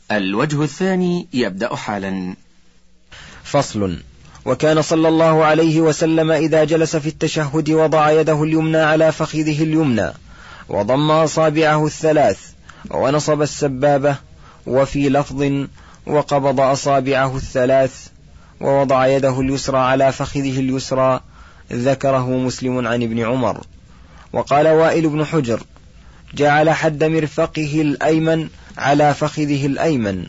الوجه الثاني يبدأ حالا. فصل. وكان صلى الله عليه وسلم إذا جلس في التشهد وضع يده اليمنى على فخذه اليمنى وضم أصابعه الثلاث ونصب السبابة، وفي لفظ وقبض أصابعه الثلاث ووضع يده اليسرى على فخذه اليسرى، ذكره مسلم عن ابن عمر. وقال وائل بن حجر: جعل حد مرفقه الأيمن على فخذه الأيمن،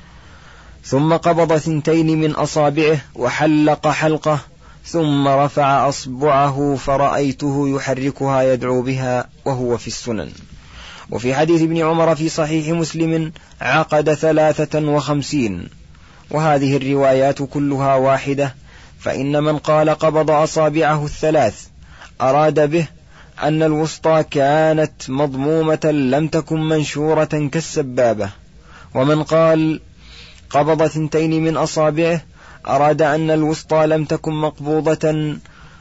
ثم قبض 2 من أصابعه وحلق حلقه، ثم رفع أصبعه فرأيته يحركها يدعو بها، وهو في السنن. وفي حديث ابن عمر في صحيح مسلم عقد 53، وهذه الروايات كلها واحدة، فإن من قال قبض أصابعه الثلاث أراد به أن الوسطى كانت مضمومة لم تكن منشورة كالسبابة، ومن قال قبض 2 من أصابعه أراد أن الوسطى لم تكن مقبوضة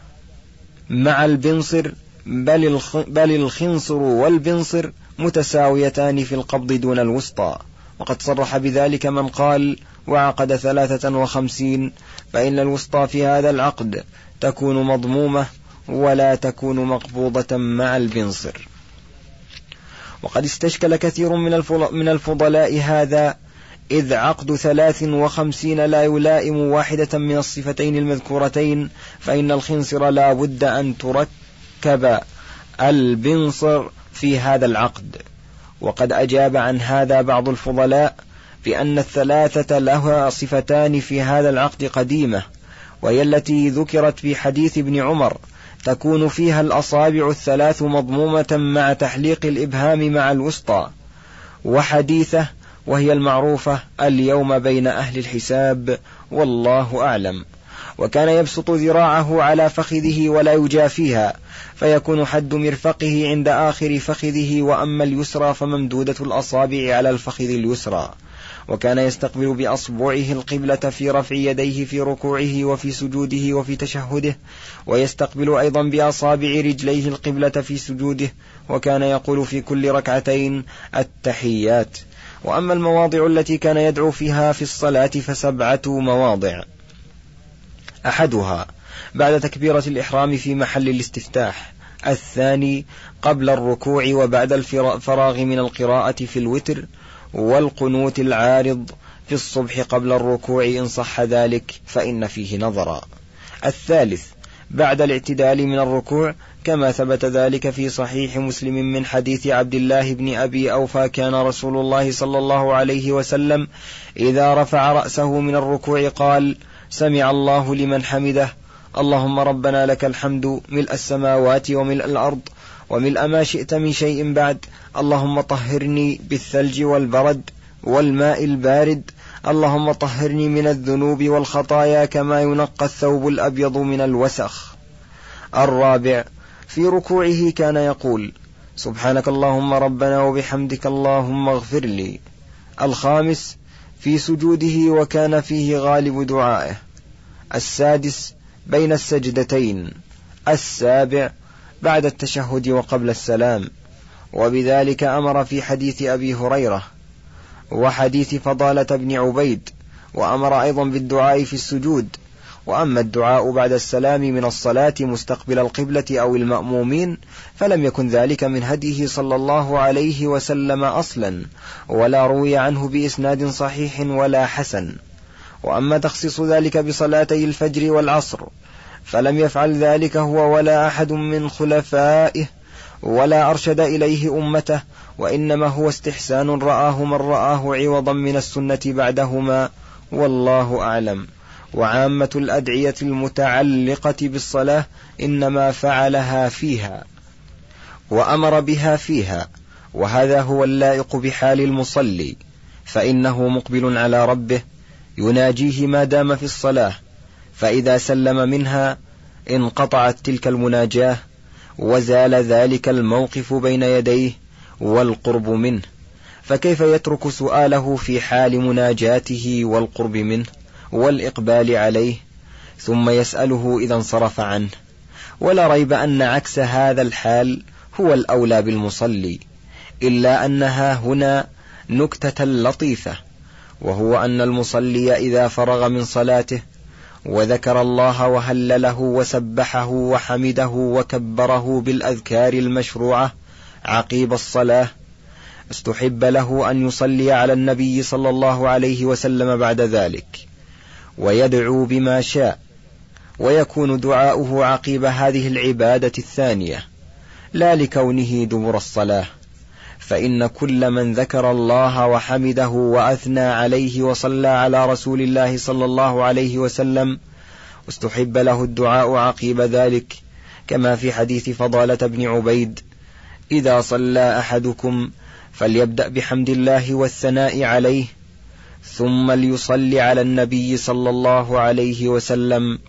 مع البنصر، بل الخنصر والبنصر متساويتان في القبض دون الوسطى. وقد صرح بذلك من قال وعقد 53، فإن الوسطى في هذا العقد تكون مضمومة ولا تكون مقبوضة مع البنصر. وقد استشكل كثير من الفضلاء هذا، إذ عقد 53 لا يلائم واحدة من الصفتين المذكورتين، فإن الخنصر لا بد أن تركب البنصر في هذا العقد. وقد أجاب عن هذا بعض الفضلاء بأن 3 لها صفتان في هذا العقد قديمة، وهي التي ذكرت في حديث ابن عمر، تكون فيها الأصابع 3 مضمومة مع تحليق الإبهام مع الوسطى، وحديثه وهي المعروفة اليوم بين أهل الحساب، والله أعلم. وكان يبسط ذراعه على فخذه ولا يجافيها، فيكون حد مرفقه عند آخر فخذه، وأما اليسرى فممدودة الأصابع على الفخذ اليسرى. وكان يستقبل بأصبعه القبلة في رفع يديه في ركوعه وفي سجوده وفي تشهده، ويستقبل أيضا بأصابع رجليه القبلة في سجوده، وكان يقول في كل ركعتين التحيات. وأما المواضع التي كان يدعو فيها في الصلاة ف7 مواضع: أحدها بعد تكبيرة الإحرام في محل الاستفتاح، الثاني قبل الركوع وبعد الفراغ من القراءة في الوتر، والقنوت العارض في الصبح قبل الركوع إن صح ذلك فإن فيه نظرا. الثالث بعد الاعتدال من الركوع، كما ثبت ذلك في صحيح مسلم من حديث عبد الله بن أبي أوفى: كان رسول الله صلى الله عليه وسلم إذا رفع رأسه من الركوع قال: سمع الله لمن حمده، اللهم ربنا لك الحمد ملء السماوات وملء الأرض وملء ما شئت من شيء بعد، اللهم طهرني بالثلج والبرد والماء البارد، اللهم طهرني من الذنوب والخطايا كما ينقى الثوب الأبيض من الوسخ. الرابع في ركوعه كان يقول: سبحانك اللهم ربنا وبحمدك اللهم اغفر لي. الخامس في سجوده وكان فيه غالب دعائه. السادس بين السجدتين. السابع بعد التشهد وقبل السلام، وبذلك أمر في حديث أبي هريرة وحديث فضالة بن عبيد، وأمر أيضا بالدعاء في السجود. وأما الدعاء بعد السلام من الصلاة مستقبل القبلة أو المأمومين فلم يكن ذلك من هديه صلى الله عليه وسلم أصلا، ولا روي عنه بإسناد صحيح ولا حسن. وأما تخصيص ذلك بصلاتي الفجر والعصر فلم يفعل ذلك هو ولا أحد من خلفائه، ولا أرشد إليه أمته، وإنما هو استحسان رآه من رآه عوضا من السنة بعدهما، والله أعلم. وعامة الأدعية المتعلقة بالصلاة إنما فعلها فيها وأمر بها فيها، وهذا هو اللائق بحال المصلي، فإنه مقبل على ربه يناجيه ما دام في الصلاة، فإذا سلم منها انقطعت تلك المناجاة وزال ذلك الموقف بين يديه والقرب منه، فكيف يترك سؤاله في حال مناجاته والقرب منه والإقبال عليه ثم يسأله إذا انصرف عنه؟ ولا ريب أن عكس هذا الحال هو الأولى بالمصلي، إلا أنها هنا نكتة لطيفة، وهو أن المصلي إذا فرغ من صلاته وذكر الله وهلله وسبحه وحمده وكبره بالأذكار المشروعة عقيب الصلاة، استحب له أن يصلي على النبي صلى الله عليه وسلم بعد ذلك ويدعو بما شاء، ويكون دعاؤه عقيب هذه العبادة الثانية لا لكونه دبر الصلاة، فإن كل من ذكر الله وحمده وأثنى عليه وصلى على رسول الله صلى الله عليه وسلم استحب له الدعاء عقيب ذلك، كما في حديث فضالة بن عبيد: إذا صلى أحدكم فليبدأ بحمد الله والثناء عليه ثم ليصلي على النبي صلى الله عليه وسلم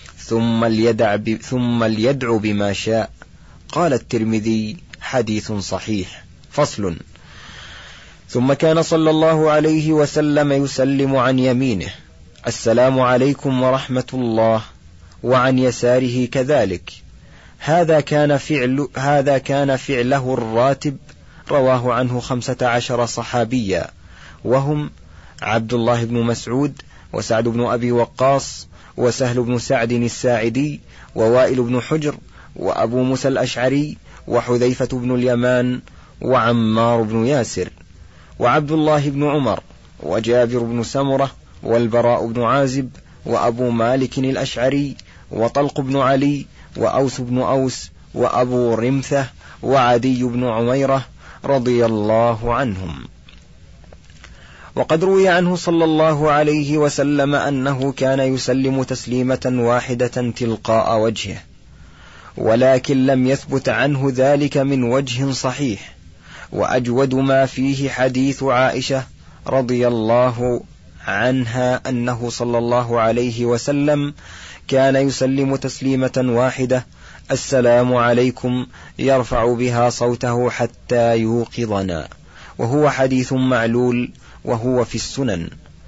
ثم ليدعو بما شاء. قال الترمذي: حديث صحيح. فصل. ثم كان صلى الله عليه وسلم يسلم عن يمينه: السلام عليكم ورحمة الله، وعن يساره كذلك. هذا كان فعله الراتب، رواه عنه 15 صحابيا، وهم عبد الله بن مسعود، وسعد بن أبي وقاص، وسهل بن سعد الساعدي، ووائل بن حجر، وأبو موسى الأشعري، وحذيفة بن اليمان، وعمار بن ياسر، وعبد الله بن عمر، وجابر بن سمرة، والبراء بن عازب، وأبو مالك الأشعري، وطلق بن علي، وأوس بن أوس، وأبو رمثة، وعدي بن عميرة رضي الله عنهم. وقد روي عنه صلى الله عليه وسلم أنه كان يسلم تسليمة واحدة تلقاء وجهه، ولكن لم يثبت عنه ذلك من وجه صحيح، وأجود ما فيه حديث عائشة رضي الله عنها أنه صلى الله عليه وسلم كان يسلم تسليمة واحدة: السلام عليكم، يرفع بها صوته حتى يوقظنا، وهو حديث معلول وهو في السنن،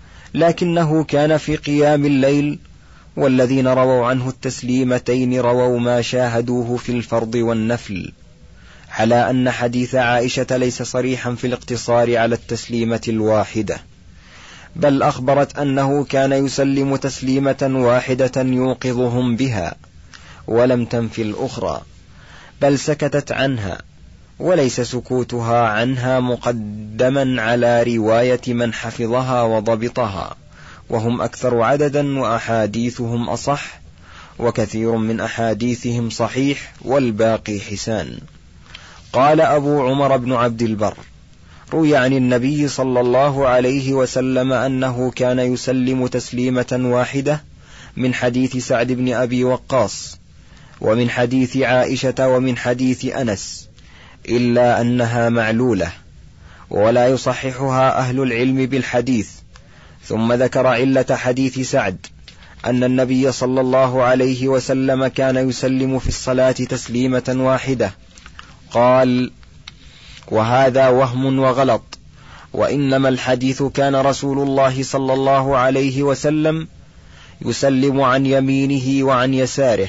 لكنه كان في قيام الليل، والذين رووا عنه التسليمتين رووا ما شاهدوه في الفرض والنفل، على أن حديث عائشة ليس صريحا في الاقتصار على التسليمة الواحدة، بل أخبرت أنه كان يسلم تسليمة واحدة يوقظهم بها، ولم تنفي الأخرى، بل سكتت عنها، وليس سكوتها عنها مقدما على رواية من حفظها وضبطها، وهم أكثر عددا وأحاديثهم أصح، وكثير من أحاديثهم صحيح والباقي حسان. قال أبو عمر بن عبد البر: روي عن النبي صلى الله عليه وسلم أنه كان يسلم تسليمة واحدة من حديث سعد بن أبي وقاص، ومن حديث عائشة، ومن حديث أنس، إلا أنها معلولة ولا يصححها أهل العلم بالحديث. ثم ذكر علة حديث سعد أن النبي صلى الله عليه وسلم كان يسلم في الصلاة تسليمة واحدة. قال: وهذا وهم وغلط، وإنما الحديث كان رسول الله صلى الله عليه وسلم يسلم عن يمينه وعن يساره.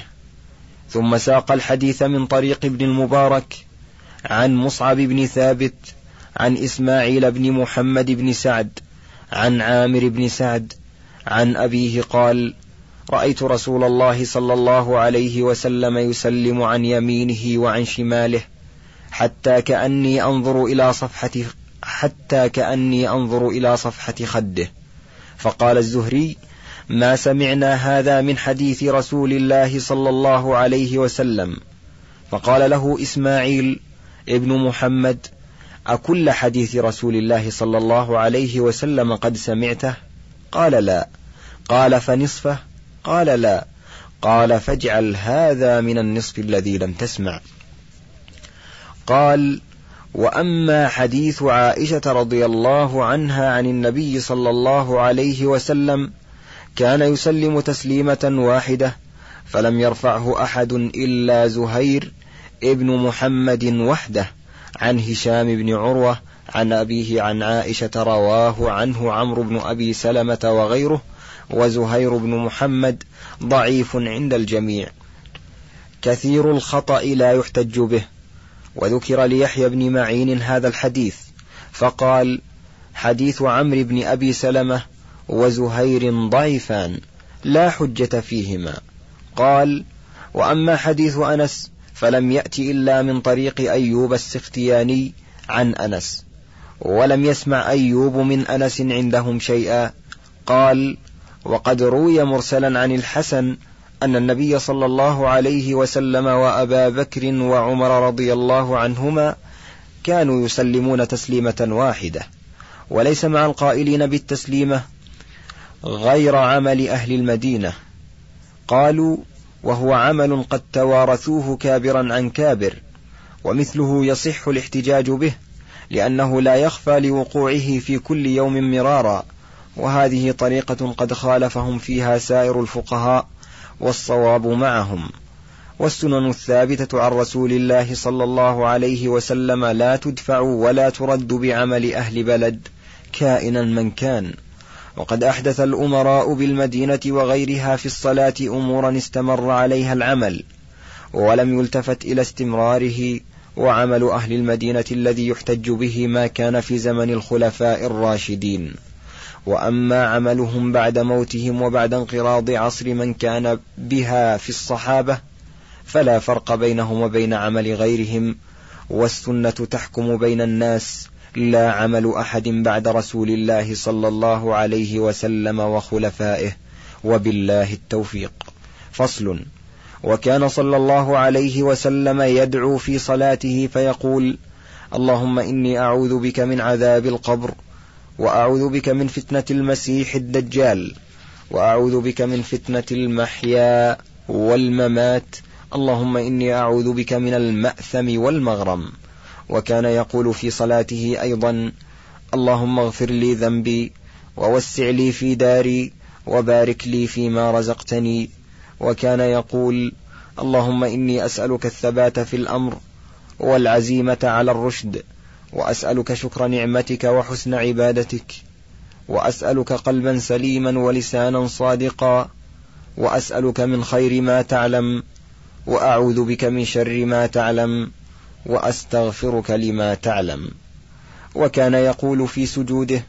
ثم ساق الحديث من طريق ابن المبارك عن مصعب بن ثابت عن إسماعيل بن محمد بن سعد عن عامر بن سعد عن أبيه قال: رأيت رسول الله صلى الله عليه وسلم يسلم عن يمينه وعن شماله حتى كأني أنظر إلى صفحة خده. فقال الزهري: ما سمعنا هذا من حديث رسول الله صلى الله عليه وسلم. فقال له إسماعيل ابن محمد: أكل حديث رسول الله صلى الله عليه وسلم قد سمعته؟ قال: لا. قال: فنصفه؟ قال: لا. قال: فاجعل هذا من النصف الذي لم تسمع. قال: وأما حديث عائشة رضي الله عنها عن النبي صلى الله عليه وسلم كان يسلم تسليمة واحدة فلم يرفعه أحد إلا زهير ابن محمد وحده عن هشام بن عروة عن أبيه عن عائشة، رواه عنه عمرو بن أبي سلمة وغيره، وزهير بن محمد ضعيف عند الجميع كثير الخطأ لا يحتج به. وذكر ليحيى بن معين هذا الحديث فقال: حديث عمرو بن أبي سلمة وزهير ضعيفان لا حجة فيهما. قال: وأما حديث أنس فلم يأت إلا من طريق أيوب السختياني عن أنس، ولم يسمع أيوب من أنس عندهم شيئا. قال: وقد روي مرسلا عن الحسن أن النبي صلى الله عليه وسلم وأبا بكر وعمر رضي الله عنهما كانوا يسلمون تسليمة واحدة، وليس مع القائلين بالتسليمة غير عمل أهل المدينة. قالوا: وهو عمل قد توارثوه كابرا عن كابر، ومثله يصح الاحتجاج به، لأنه لا يخفى لوقوعه في كل يوم مرارا، وهذه طريقة قد خالفهم فيها سائر الفقهاء، والصواب معهم. والسنن الثابتة عن رسول الله صلى الله عليه وسلم لا تدفع ولا ترد بعمل أهل بلد كائنا من كان. وقد أحدث الأمراء بالمدينة وغيرها في الصلاة أمورا استمر عليها العمل ولم يلتفت إلى استمراره، وعمل أهل المدينة الذي يحتج به ما كان في زمن الخلفاء الراشدين. وأما عملهم بعد موتهم وبعد انقراض عصر من كان بها في الصحابة فلا فرق بينهم وبين عمل غيرهم، والسنة تحكم بين الناس، لا عمل أحد بعد رسول الله صلى الله عليه وسلم وخلفائه، وبالله التوفيق. فصل. وكان صلى الله عليه وسلم يدعو في صلاته فيقول: اللهم إني أعوذ بك من عذاب القبر، وأعوذ بك من فتنة المسيح الدجال، وأعوذ بك من فتنة المحيا والممات، اللهم إني أعوذ بك من المأثم والمغرم. وكان يقول في صلاته أيضا: اللهم اغفر لي ذنبي، ووسع لي في داري، وبارك لي فيما رزقتني. وكان يقول: اللهم إني أسألك الثبات في الأمر والعزيمة على الرشد، وأسألك شكر نعمتك وحسن عبادتك، وأسألك قلبا سليما ولسانا صادقا، وأسألك من خير ما تعلم، وأعوذ بك من شر ما تعلم، وأستغفرك لما تعلم. وكان يقول في سجوده: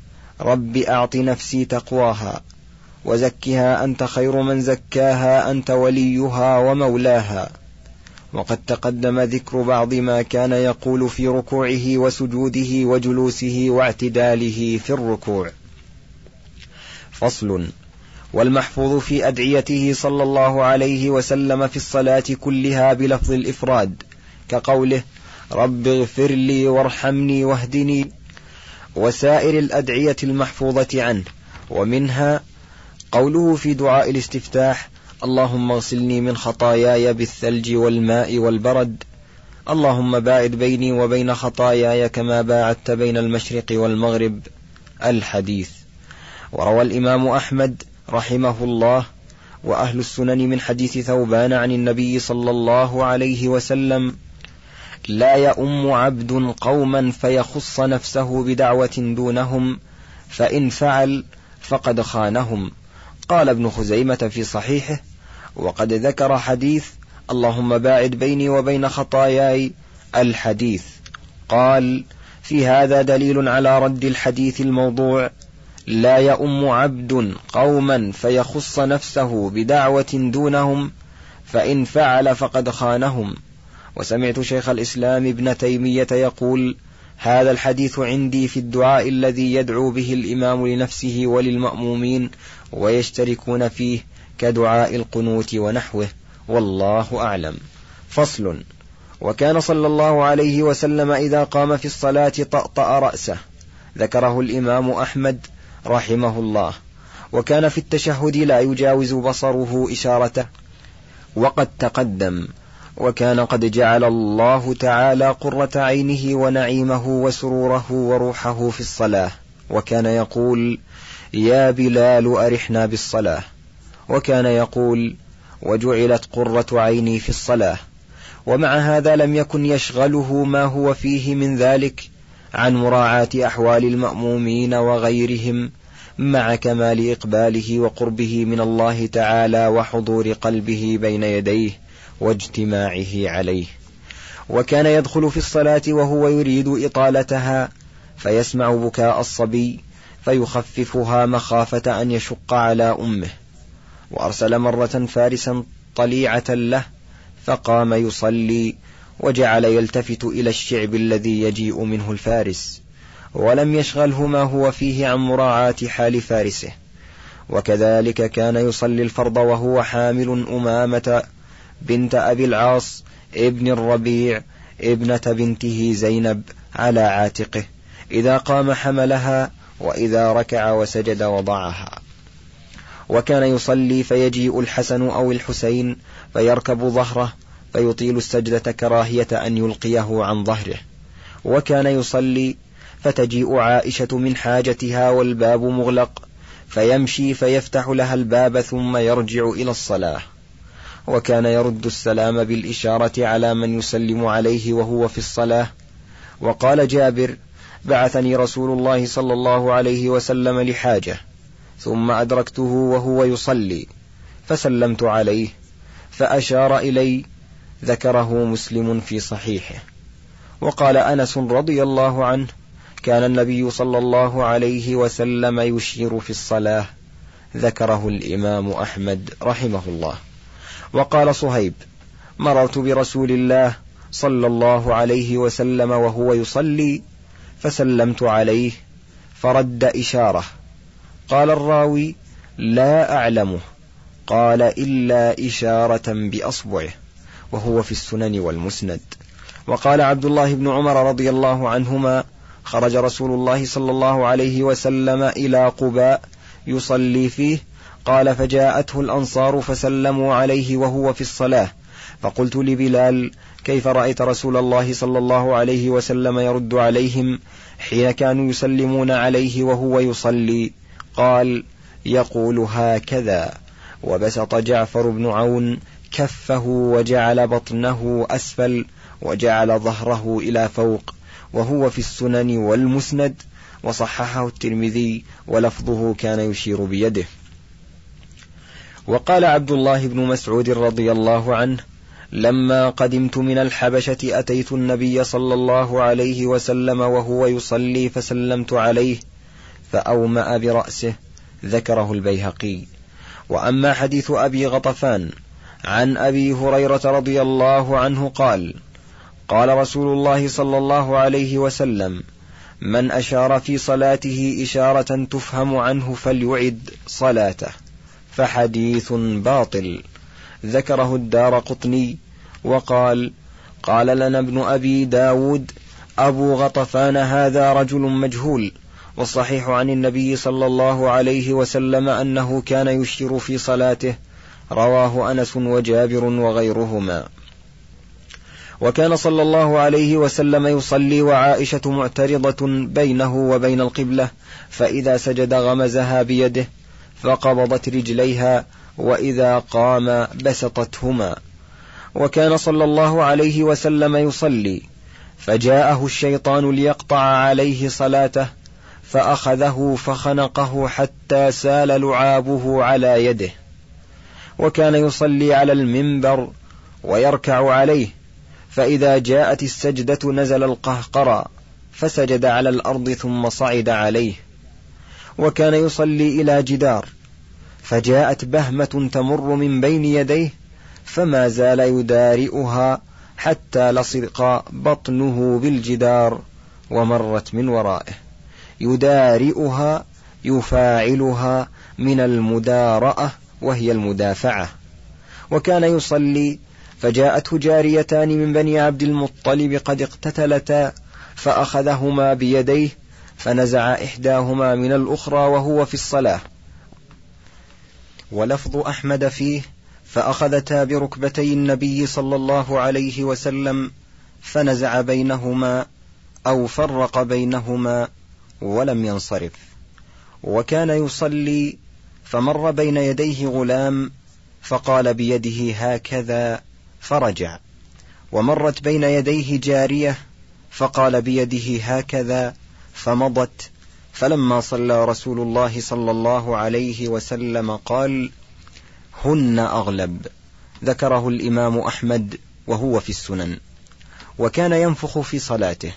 رب أعط نفسي تقواها، وزكها أنت خير من زكاها، أنت وليها ومولاها. وقد تقدم ذكر بعض ما كان يقول في ركوعه وسجوده وجلوسه واعتداله في الركوع. فصل. والمحفوظ في أدعيته صلى الله عليه وسلم في الصلاة كلها بلفظ الإفراد، كقوله: رب اغفر لي وارحمني واهدني، وسائر الأدعية المحفوظة عنه. ومنها قوله في دعاء الاستفتاح: اللهم اغسلني من خطاياي بالثلج والماء والبرد، اللهم باعد بيني وبين خطاياي كما باعدت بين المشرق والمغرب. الحديث. وروى الإمام أحمد رحمه الله وأهل السنن من حديث ثوبان عن النبي صلى الله عليه وسلم: لا يؤم عبد قوما فيخص نفسه بدعوة دونهم، فإن فعل فقد خانهم. قال ابن خزيمة في صحيحه: وقد ذكر حديث اللهم باعد بيني وبين خطاياي الحديث. قال: في هذا دليل على رد الحديث الموضوع: لا يؤم عبد قوما فيخص نفسه بدعوة دونهم، فإن فعل فقد خانهم. وسمعت شيخ الإسلام ابن تيمية يقول: هذا الحديث عندي في الدعاء الذي يدعو به الإمام لنفسه وللمأمومين ويشتركون فيه، كدعاء القنوت ونحوه، والله أعلم. فصل. وكان صلى الله عليه وسلم إذا قام في الصلاة طأطأ رأسه، ذكره الإمام أحمد رحمه الله. وكان في التشهد لا يجاوز بصره إشارته، وقد تقدم. وكان قد جعل الله تعالى قرة عينه ونعيمه وسروره وروحه في الصلاة، وكان يقول: يا بلال أرحنا بالصلاة. وكان يقول: وجعلت قرة عيني في الصلاة. ومع هذا لم يكن يشغله ما هو فيه من ذلك عن مراعاة أحوال المأمومين وغيرهم، مع كمال إقباله وقربه من الله تعالى وحضور قلبه بين يديه واجتماعه عليه. وكان يدخل في الصلاة وهو يريد إطالتها، فيسمع بكاء الصبي فيخففها مخافة أن يشق على أمه. وأرسل مرة فارسا طليعة له فقام يصلي وجعل يلتفت إلى الشعب الذي يجيء منه الفارس، ولم يشغله ما هو فيه عن مراعاة حال فارسه. وكذلك كان يصلي الفرض وهو حامل أمامة بنت أبي العاص ابن الربيع ابنة بنته زينب على عاتقه، إذا قام حملها وإذا ركع وسجد وضعها. وكان يصلي فيجيء الحسن أو الحسين فيركب ظهره فيطيل السجدة كراهية أن يلقيه عن ظهره. وكان يصلي فتجيء عائشة من حاجتها والباب مغلق فيمشي فيفتح لها الباب ثم يرجع إلى الصلاة. وكان يرد السلام بالإشارة على من يسلم عليه وهو في الصلاة. وقال جابر: بعثني رسول الله صلى الله عليه وسلم لحاجة ثم أدركته وهو يصلي فسلمت عليه فأشار إلي، ذكره مسلم في صحيحه. وقال أنس رضي الله عنه: كان النبي صلى الله عليه وسلم يشير في الصلاة، ذكره الإمام أحمد رحمه الله. وقال صهيب: مررت برسول الله صلى الله عليه وسلم وهو يصلي فسلمت عليه فرد إشارة. قال الراوي: لا أعلمه، قال: إلا إشارة بأصبعه، وهو في السنن والمسند. وقال عبد الله بن عمر رضي الله عنهما: خرج رسول الله صلى الله عليه وسلم إلى قباء يصلي فيه، قال: فجاءته الأنصار فسلموا عليه وهو في الصلاة، فقلت لبلال: كيف رأيت رسول الله صلى الله عليه وسلم يرد عليهم حين كانوا يسلمون عليه وهو يصلي؟ قال: يقول هكذا. وبسط جعفر بن عون كفه وجعل بطنه أسفل وجعل ظهره إلى فوق، وهو في السنن والمسند، وصححه الترمذي ولفظه كان يشير بيده. وقال عبد الله بن مسعود رضي الله عنه: لما قدمت من الحبشة أتيت النبي صلى الله عليه وسلم وهو يصلي فسلمت عليه فأومأ برأسه، ذكره البيهقي. وأما حديث أبي غطفان عن أبي هريرة رضي الله عنه قال: قال رسول الله صلى الله عليه وسلم: من أشار في صلاته إشارة تفهم عنه فليعد صلاته، فحديث باطل، ذكره الدارقطني. وقال: قال لنا ابن أبي داود: أبو غطفان هذا رجل مجهول، والصحيح عن النبي صلى الله عليه وسلم أنه كان يشير في صلاته، رواه أنس وجابر وغيرهما. وكان صلى الله عليه وسلم يصلي وعائشة معترضة بينه وبين القبلة، فإذا سجد غمزها بيده فقبضت رجليها، وإذا قام بسطتهما. وكان صلى الله عليه وسلم يصلي فجاءه الشيطان ليقطع عليه صلاته، فأخذه فخنقه حتى سال لعابه على يده. وكان يصلي على المنبر ويركع عليه، فإذا جاءت السجدة نزل القهقرى فسجد على الأرض ثم صعد عليه. وكان يصلي إلى جدار فجاءت بهمة تمر من بين يديه فما زال يدارئها حتى لصق بطنه بالجدار ومرت من ورائه، يدارئها يفاعلها من المدارأة وهي المدافعة. وكان يصلي فجاءته جاريتان من بني عبد المطلب قد اقتتلتا، فأخذهما بيديه فنزع إحداهما من الأخرى وهو في الصلاة. ولفظ أحمد فيه: فأخذتا بركبتي النبي صلى الله عليه وسلم فنزع بينهما أو فرق بينهما ولم ينصرف. وكان يصلي فمر بين يديه غلام فقال بيده هكذا فرجع، ومرت بين يديه جارية فقال بيده هكذا فمضت، فلما صلى رسول الله صلى الله عليه وسلم قال: هن أغلب، ذكره الإمام أحمد وهو في السنن. وكان ينفخ في صلاته،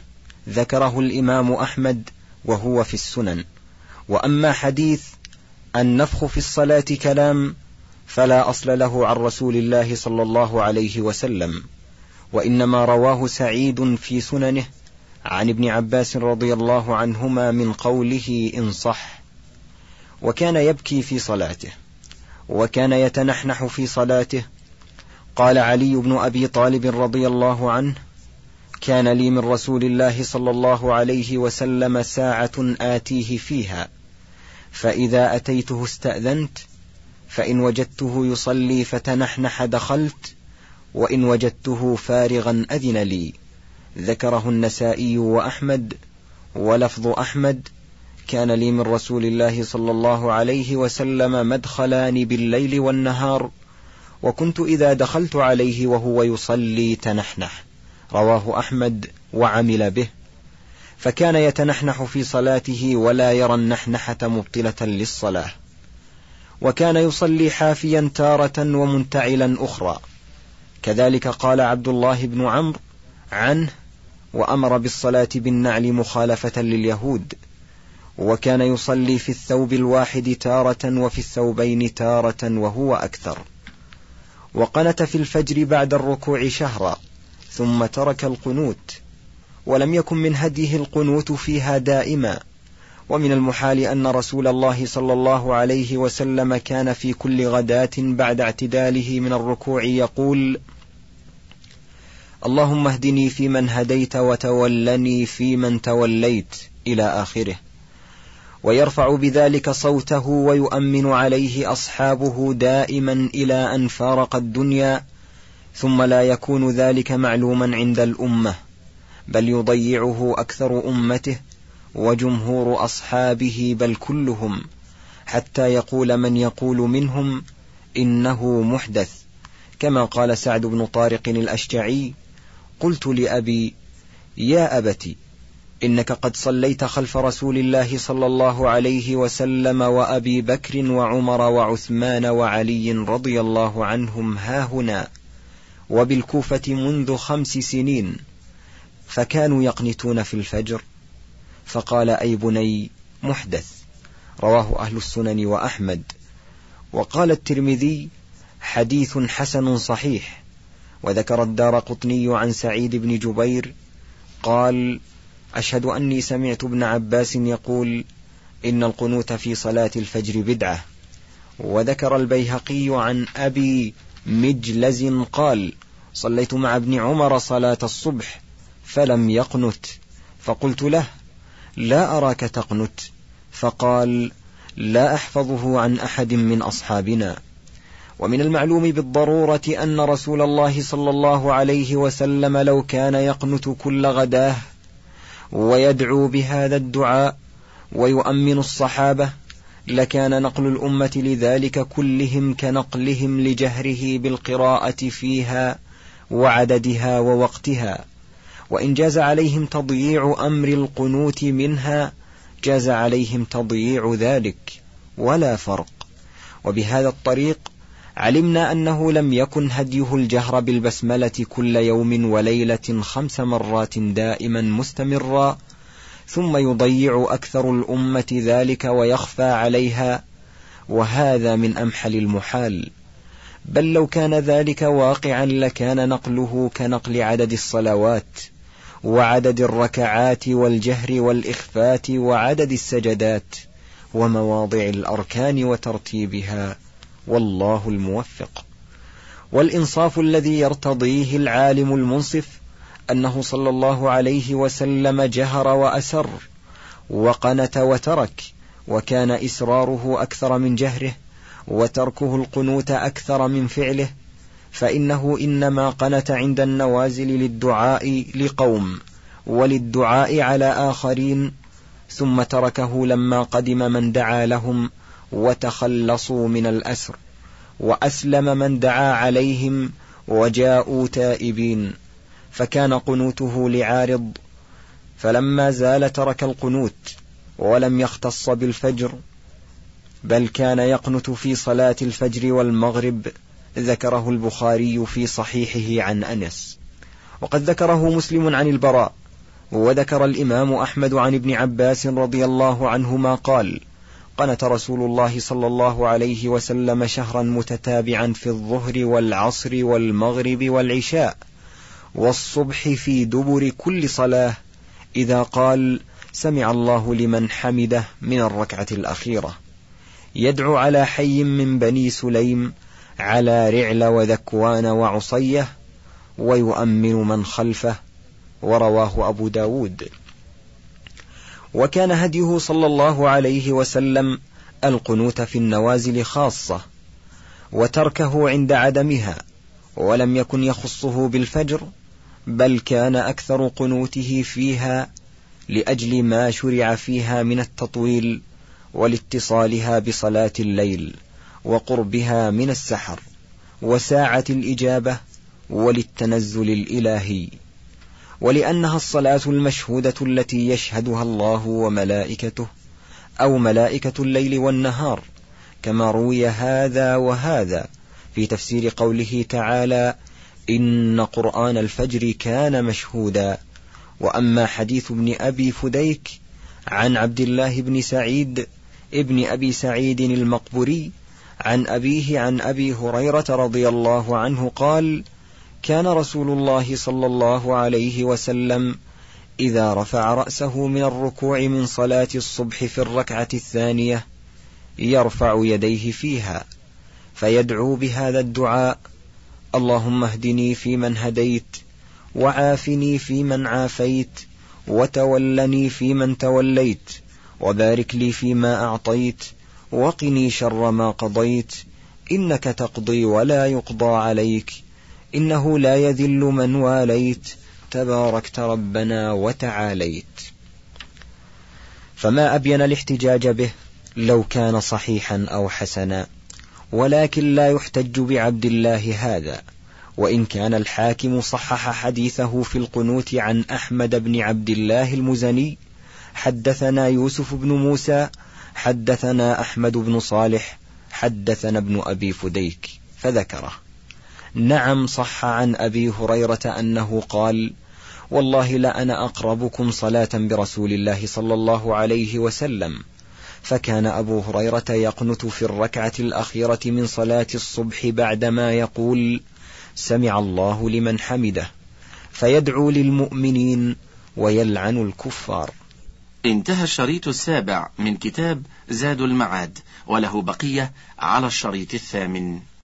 ذكره الإمام أحمد وهو في السنن. وأما حديث النفخ في الصلاة كلام فلا أصل له عن رسول الله صلى الله عليه وسلم، وإنما رواه سعيد في سننه عن ابن عباس رضي الله عنهما من قوله إن صح. وكان يبكي في صلاته، وكان يتنحنح في صلاته. قال علي بن أبي طالب رضي الله عنه: كان لي من رسول الله صلى الله عليه وسلم ساعة آتيه فيها، فإذا أتيته استأذنت، فإن وجدته يصلي فتنحنح دخلت، وإن وجدته فارغا أذن لي. ذكره النسائي وأحمد، ولفظ أحمد: كان لي من رسول الله صلى الله عليه وسلم مدخلان بالليل والنهار، وكنت إذا دخلت عليه وهو يصلي تنحنح. رواه أحمد وعمل به. فكان يتنحنح في صلاته ولا يرى النحنحة مبطلة للصلاة. وكان يصلي حافيا تارة ومنتعلا أخرى. كذلك قال عبد الله بن عمرو عنه: وأمر بالصلاة بالنعل مخالفة لليهود. وكان يصلي في الثوب الواحد تارة وفي الثوبين تارة وهو أكثر. وقنت في الفجر بعد الركوع شهرا ثم ترك القنوت، ولم يكن من هديه القنوت فيها دائما. ومن المحال أن رسول الله صلى الله عليه وسلم كان في كل غداة بعد اعتداله من الركوع يقول: اللهم اهدني فيمن هديت وتولني فيمن توليت، إلى آخره. ويرفع بذلك صوته ويؤمن عليه أصحابه دائما إلى أن فارق الدنيا، ثم لا يكون ذلك معلوما عند الأمة، بل يضيعه أكثر أمته وجمهور أصحابه بل كلهم، حتى يقول من يقول منهم إنه محدث، كما قال سعد بن طارق الأشجعي: قلت لأبي: يا أبت، إنك قد صليت خلف رسول الله صلى الله عليه وسلم وأبي بكر وعمر وعثمان وعلي رضي الله عنهم هاهنا وبالكوفة منذ 5 سنين، فكانوا يقنتون في الفجر. فقال: أي بني، محدث. رواه أهل السنن وأحمد. وقال الترمذي: حديث حسن صحيح. وذكر الدارقطني عن سعيد بن جبير قال: أشهد أني سمعت ابن عباس يقول: إن القنوت في صلاة الفجر بدعة. وذكر البيهقي عن أبي مجلز قال: صليت مع ابن عمر صلاة الصبح فلم يقنت، فقلت له: لا أراك تقنت، فقال: لا أحفظه عن أحد من أصحابنا. ومن المعلوم بالضرورة أن رسول الله صلى الله عليه وسلم لو كان يقنت كل غداه ويدعو بهذا الدعاء ويؤمن الصحابة، لكان نقل الأمة لذلك كلهم كنقلهم لجهره بالقراءة فيها وعددها ووقتها. وإن جاز عليهم تضييع أمر القنوت منها، جاز عليهم تضييع ذلك، ولا فرق. وبهذا الطريق علمنا أنه لم يكن هديه الجهر بالبسملة كل يوم وليلة 5 مرات دائما مستمرا، ثم يضيع أكثر الأمة ذلك ويخفى عليها، وهذا من أمحل المحال. بل لو كان ذلك واقعا لكان نقله كنقل عدد الصلوات وعدد الركعات والجهر والإخفات وعدد السجدات ومواضع الأركان وترتيبها، والله الموفق. والإنصاف الذي يرتضيه العالم المنصف أنه صلى الله عليه وسلم جهر وأسر وقنت وترك، وكان إسراره أكثر من جهره وتركه القنوت أكثر من فعله، فإنه إنما قنت عند النوازل للدعاء لقوم وللدعاء على آخرين، ثم تركه لما قدم من دعا لهم وتخلصوا من الأسر، وأسلم من دعا عليهم وجاءوا تائبين، فكان قنوته لعارض، فلما زال ترك القنوت ولم يختص بالفجر، بل كان يقنت في صلاة الفجر والمغرب. ذكره البخاري في صحيحه عن أنس، وقد ذكره مسلم عن البراء وذكر الإمام أحمد عن ابن عباس رضي الله عنهما قال: قنت رسول الله صلى الله عليه وسلم شهرا متتابعا في الظهر والعصر والمغرب والعشاء والصبح في دبر كل صلاة إذا قال: سمع الله لمن حمده من الركعة الأخيرة، يدعو على حي من بني سليم، على رعل وذكوان وعصية، ويؤمن من خلفه. ورواه أبو داود. وكان هديه صلى الله عليه وسلم القنوت في النوازل خاصة، وتركه عند عدمها، ولم يكن يخصه بالفجر، بل كان أكثر قنوته فيها لأجل ما شرع فيها من التطويل ولاتصالها بصلاة الليل وقربها من السحر وساعة الإجابة وللتنزل الإلهي، ولأنها الصلاة المشهودة التي يشهدها الله وملائكته أو ملائكة الليل والنهار، كما روي هذا وهذا في تفسير قوله تعالى: إن قرآن الفجر كان مشهودا. وأما حديث ابن أبي فديك عن عبد الله بن سعيد ابن أبي سعيد المقبري عن أبيه عن أبي هريرة رضي الله عنه قال: كان رسول الله صلى الله عليه وسلم إذا رفع رأسه من الركوع من صلاة الصبح في الركعة الثانية يرفع يديه فيها فيدعو بهذا الدعاء: اللهم اهدني فيمن هديت، وعافني فيمن عافيت، وتولني فيمن توليت، وبارك لي فيما أعطيت، وقني شر ما قضيت، إنك تقضي ولا يقضى عليك، إنه لا يذل من واليت، تباركت ربنا وتعاليت. فما أبين الاحتجاج به لو كان صحيحا أو حسنا، ولكن لا يحتج بعبد الله هذا، وإن كان الحاكم صحح حديثه في القنوت عن أحمد بن عبد الله المزني: حدثنا يوسف بن موسى حدثنا أحمد بن صالح حدثنا ابن أبي فديك، فذكره. نعم، صح عن أبي هريرة أنه قال: والله لأنا أقربكم صلاة برسول الله صلى الله عليه وسلم. فكان أبو هريرة يقنت في الركعة الأخيرة من صلاة الصبح بعدما يقول: سمع الله لمن حمده، فيدعو للمؤمنين ويلعن الكفار. انتهى الشريط 7 من كتاب زاد المعاد، وله بقية على الشريط 8.